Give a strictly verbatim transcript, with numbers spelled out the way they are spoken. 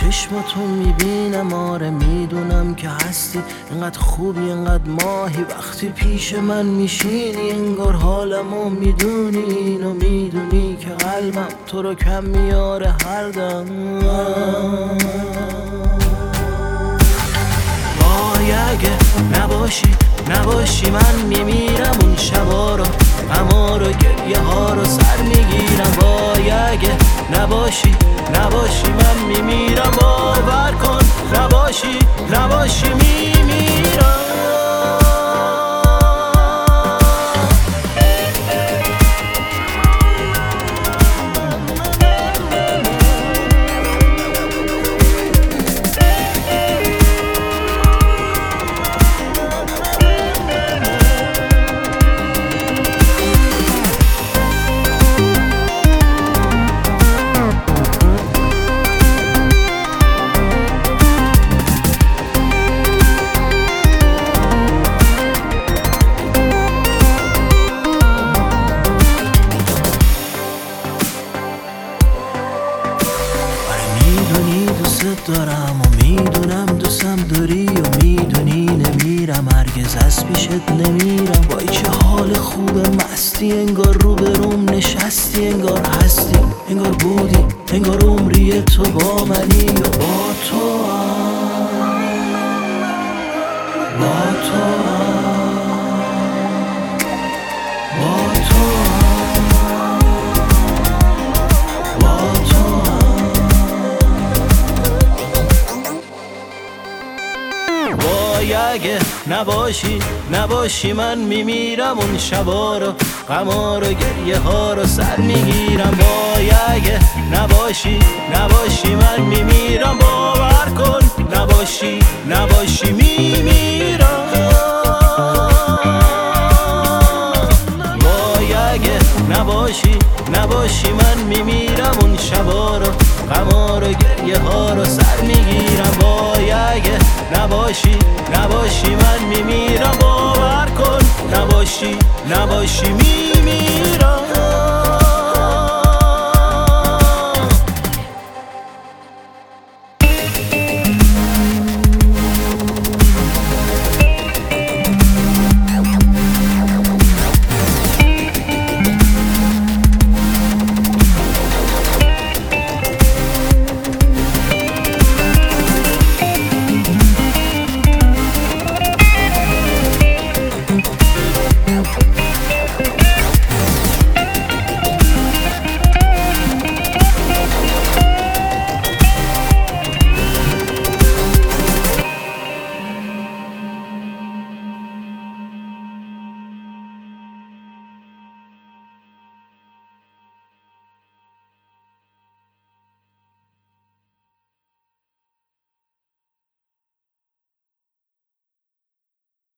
چشماتو میبینم، آره میدونم که هستی، انقدر خوبی انقدر ماهی، وقتی پیش من میشینی انگار حالمو میدونی، اینو میدونی که قلبم تو رو کم میاره هر دم. وای اگه نباشی نباشی من میمیرم، اون شبا رو غما رو گریه ها رو سر میگیرم. وای اگه نباشی نباشی من میمیرم، باور کن نباشی نباشی میمیرم. میدونی دوست دارم و میدونم دوستم داری و میدونی نمیرم هرگز از پیشت نمیرم. وای چه حال خوبه مستی، انگار رو به روم نشستی، انگار هستی انگار بودی، انگار عمری تو با منی و با تو هم. با تو هم. با تو هم. با تو هم. وای اگه نباشی نباشی من میمیرم، اون شبا رو غما رو گریه ها رو سر میگیرم. وای اگه نباشی نباشی من میمیرم، باور کن نباشی نباشی میمیرم. وای اگه نباشی نباشی من میمیرم، اون شبا رو غما رو گریه ها رو سر میگیرم. وای اگه نباشی نباشی من میمیرم، باور کن نباشی نباشی میمیرم.